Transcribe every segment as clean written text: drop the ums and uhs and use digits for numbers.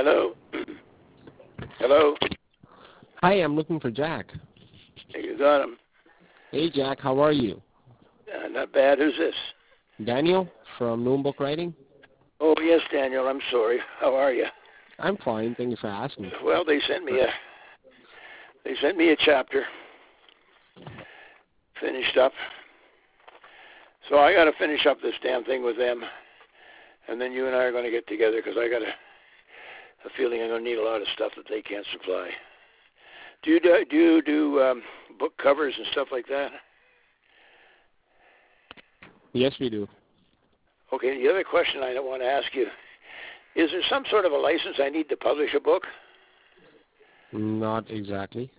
Hello? Hello? Hi, I'm looking for Jack. Hey, you got him. Hey, Jack, how are you? Not bad. Who's this? Daniel from Noon Book Writing. Oh, yes, Daniel. I'm sorry. How are you? I'm fine. Thank you for asking. Well, they sent me a chapter finished up. So I got to finish up this damn thing with them, and then you and I are going to get together because I got a feeling I'm going to need a lot of stuff that they can't supply. Do you do book covers and stuff like that? Yes, we do. Okay. The other question I want to ask you is there some sort of a license I need to publish a book? Not exactly.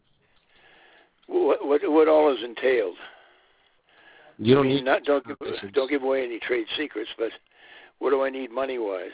What all is entailed? You don't need don't give away any trade secrets, but what do I need money-wise?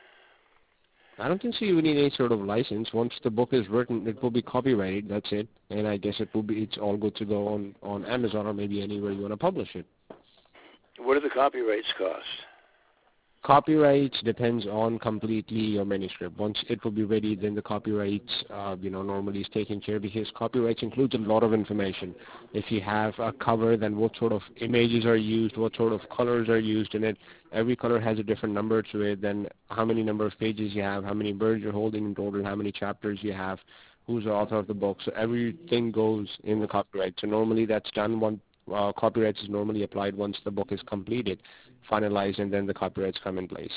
I don't think so you need any sort of license. Once the book is written, it will be copyrighted. That's it. And I guess it's all good to go on Amazon or maybe anywhere you want to publish it. What do the copyrights cost? Copyrights depends on completely your manuscript. Once it will be ready, then the copyrights, normally is taken care because copyrights includes a lot of information. If you have a cover, then what sort of images are used, what sort of colors are used in it. Every color has a different number to it. Then how many number of pages you have, how many birds you're holding in total, how many chapters you have, who's the author of the book. So everything goes in the copyright. So normally that's done once. Copyrights is normally applied once the book is completed, finalized, and then the copyrights come in place.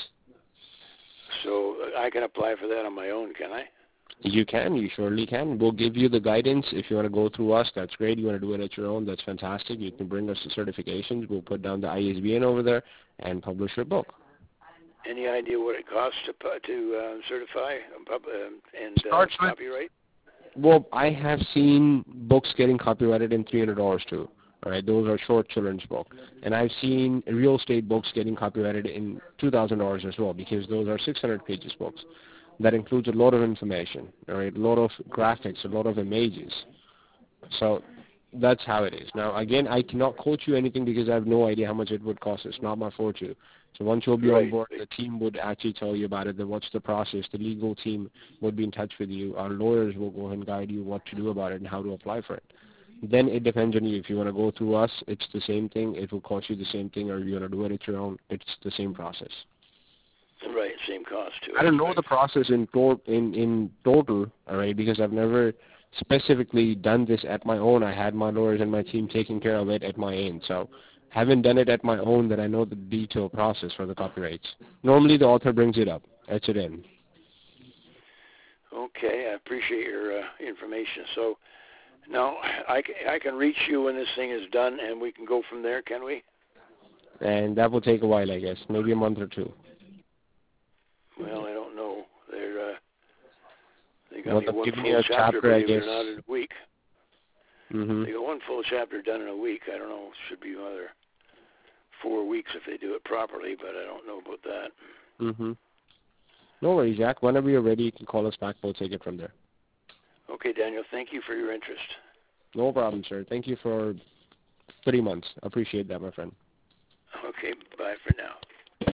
So I can apply for that on my own, can I? You can. You surely can. We'll give you the guidance. If you want to go through us, that's great. You want to do it at your own, that's fantastic. You can bring us the certifications. We'll put down the ISBN over there and publish your book. Any idea what it costs to certify and copyright? Well, I have seen books getting copyrighted in $300 too. All right, those are short children's books. And I've seen real estate books getting copyrighted in $2,000 as well because those are 600 pages books. That includes a lot of information, all right, a lot of graphics, a lot of images. So that's how it is. Now, again, I cannot quote you anything because I have no idea how much it would cost. It's not my fortune. So once you'll be on board, the team would actually tell you about it, then what's the process. The legal team would be in touch with you. Our lawyers will go ahead and guide you what to do about it and how to apply for it. Then it depends on you. If you want to go through us, it's the same thing. It will cost you the same thing, or you want to do it at your own, it's the same process. Right, same cost too. I don't know the process in total, all right, because I've never specifically done this at my own. I had my lawyers and my team taking care of it at my end. So haven't done it at my own that I know the detailed process for the copyrights. Normally the author brings it up. That's it in. Okay, I appreciate your information. So now I can reach you when this thing is done, and we can go from there, can we? And that will take a while, I guess, maybe a month or two. Well, I don't know. They got Well, me one give me full a chapter, chapter, I believe it or guess. not, in a week. Mm-hmm. They got one full chapter done in a week. I don't know. Should be another 4 weeks if they do it properly, but I don't know about that. Mm-hmm. No worries, Jack. Whenever you're ready, you can call us back. We'll take it from there. Okay, Daniel. Thank you for your interest. No problem, sir. Thank you for 3 months. Appreciate that, my friend. Okay, bye for now.